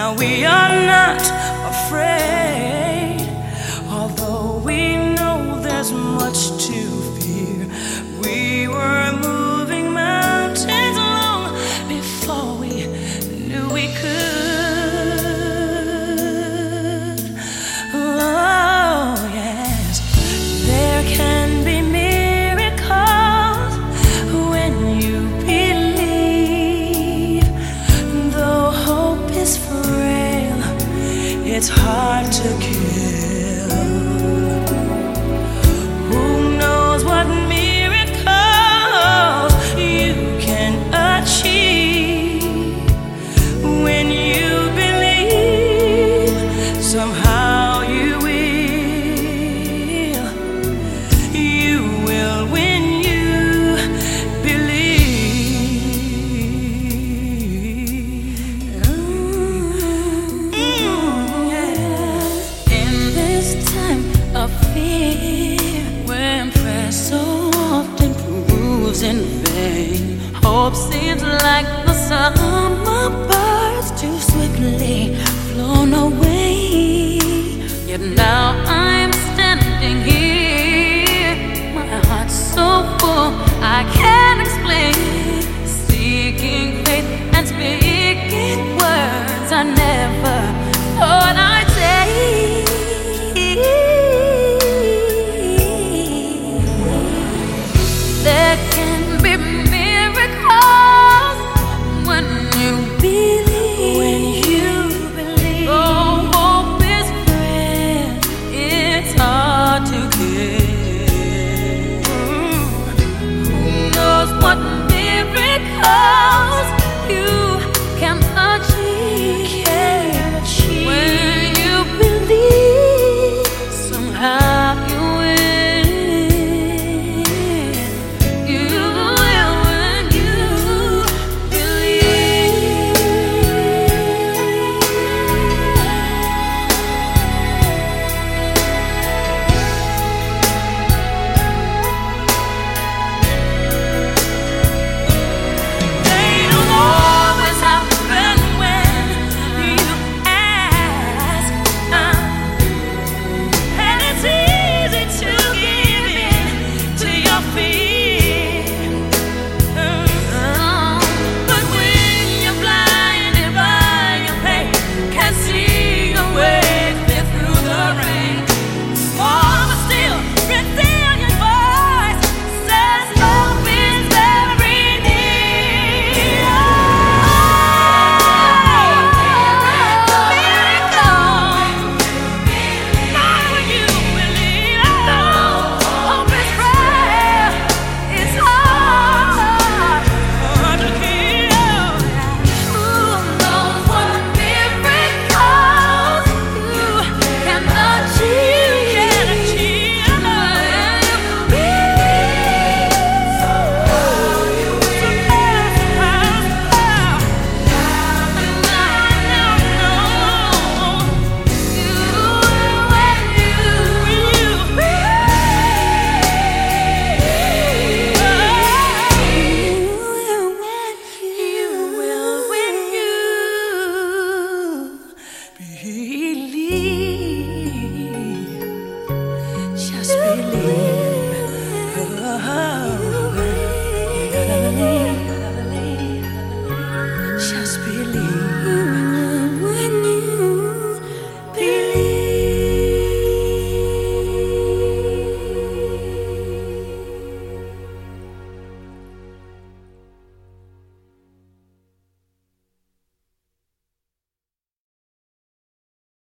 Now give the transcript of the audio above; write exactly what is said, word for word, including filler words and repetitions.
Now we are not afraid, although we know there's much to fear. We were moving mountains long before we knew we could. Oh, yes, there can be miracles when you believe. Though hope is frail, it's hard to kill. Who knows what miracles you can achieve when you believe? Somehow you will. You will when you believe. Mm, yeah. In this time of fear, when prayer so often proves in vain, hope seems like the summer birds too swiftly flown away. Yet now I'm standing here, my heart's so full I can't